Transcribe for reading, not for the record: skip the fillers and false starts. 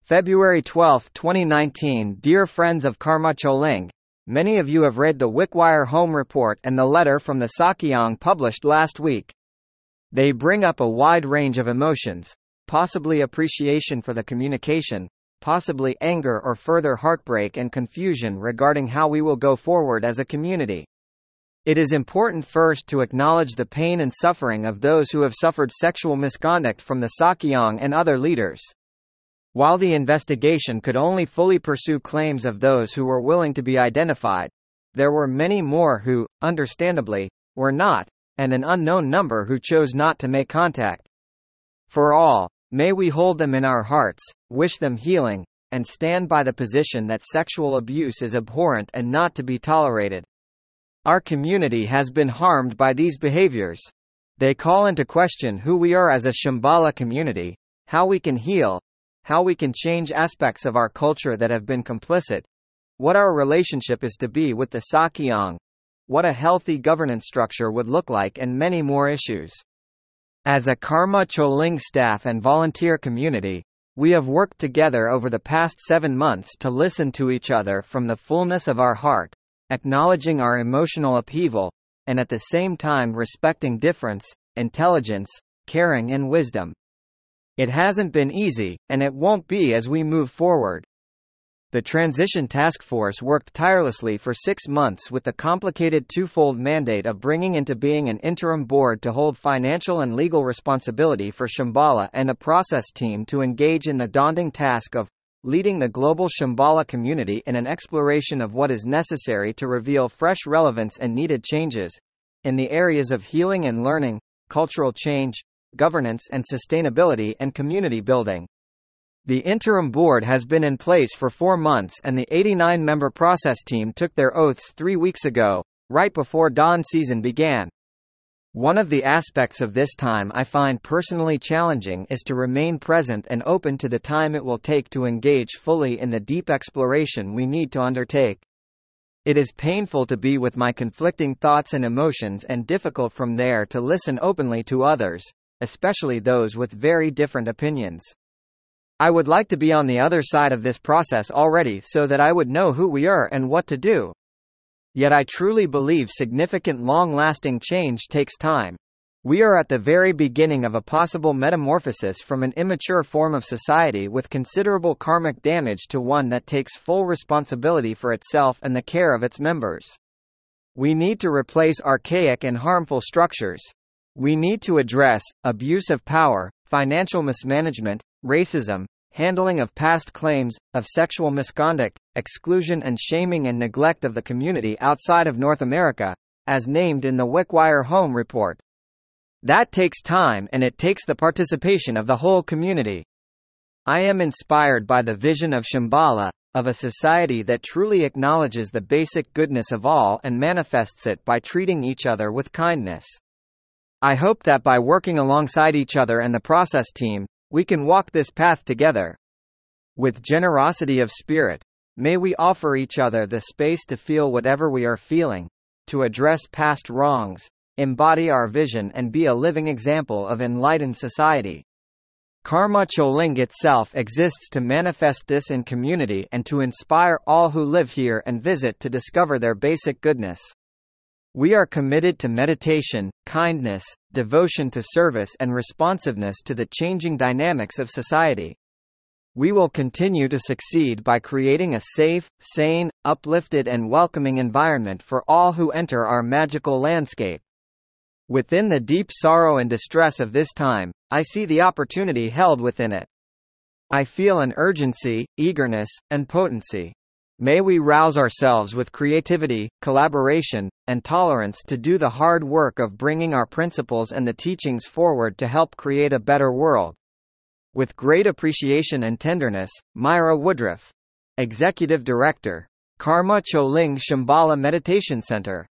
February 12, 2019. Dear friends of Karma Choling, many of you have read the Wickwire Home Report and the letter from the Sakyong published last week. They bring up a wide range of emotions, possibly appreciation for the communication, possibly anger or further heartbreak and confusion regarding how we will go forward as a community. It is important first to acknowledge the pain and suffering of those who have suffered sexual misconduct from the Sakyong and other leaders. While the investigation could only fully pursue claims of those who were willing to be identified, there were many more who, understandably, were not, and an unknown number who chose not to make contact. For all, may we hold them in our hearts, wish them healing, and stand by the position that sexual abuse is abhorrent and not to be tolerated. Our community has been harmed by these behaviors. They call into question who we are as a Shambhala community, how we can heal, how we can change aspects of our culture that have been complicit, what our relationship is to be with the Sakyong, what a healthy governance structure would look like, and many more issues. As a Karma Choling staff and volunteer community, we have worked together over the past 7 months to listen to each other from the fullness of our heart, acknowledging our emotional upheaval, and at the same time respecting difference, intelligence, caring and wisdom. It hasn't been easy, and it won't be as we move forward. The Transition Task Force worked tirelessly for 6 months with the complicated twofold mandate of bringing into being an interim board to hold financial and legal responsibility for Shambhala and a process team to engage in the daunting task of leading the global Shambhala community in an exploration of what is necessary to reveal fresh relevance and needed changes in the areas of healing and learning, cultural change, governance and sustainability, and community building. The interim board has been in place for 4 months, and the 89-member process team took their oaths 3 weeks ago, right before dawn season began. One of the aspects of this time I find personally challenging is to remain present and open to the time it will take to engage fully in the deep exploration we need to undertake. It is painful to be with my conflicting thoughts and emotions, and difficult from there to listen openly to others, especially those with very different opinions. I would like to be on the other side of this process already so that I would know who we are and what to do. Yet I truly believe significant long-lasting change takes time. We are at the very beginning of a possible metamorphosis from an immature form of society with considerable karmic damage to one that takes full responsibility for itself and the care of its members. We need to replace archaic and harmful structures. We need to address abuse of power, financial mismanagement, racism, handling of past claims, of sexual misconduct, exclusion and shaming and neglect of the community outside of North America, as named in the Wickwire Home Report. That takes time, and it takes the participation of the whole community. I am inspired by the vision of Shambhala, of a society that truly acknowledges the basic goodness of all and manifests it by treating each other with kindness. I hope that by working alongside each other and the process team, we can walk this path together. With generosity of spirit, may we offer each other the space to feel whatever we are feeling, to address past wrongs, embody our vision and be a living example of enlightened society. Karma Choling itself exists to manifest this in community and to inspire all who live here and visit to discover their basic goodness. We are committed to meditation, kindness, devotion to service and responsiveness to the changing dynamics of society. We will continue to succeed by creating a safe, sane, uplifted and welcoming environment for all who enter our magical landscape. Within the deep sorrow and distress of this time, I see the opportunity held within it. I feel an urgency, eagerness, and potency. May we rouse ourselves with creativity, collaboration, and tolerance to do the hard work of bringing our principles and the teachings forward to help create a better world. With great appreciation and tenderness, Myra Woodruff, Executive Director, Karma Choling Shambhala Meditation Center.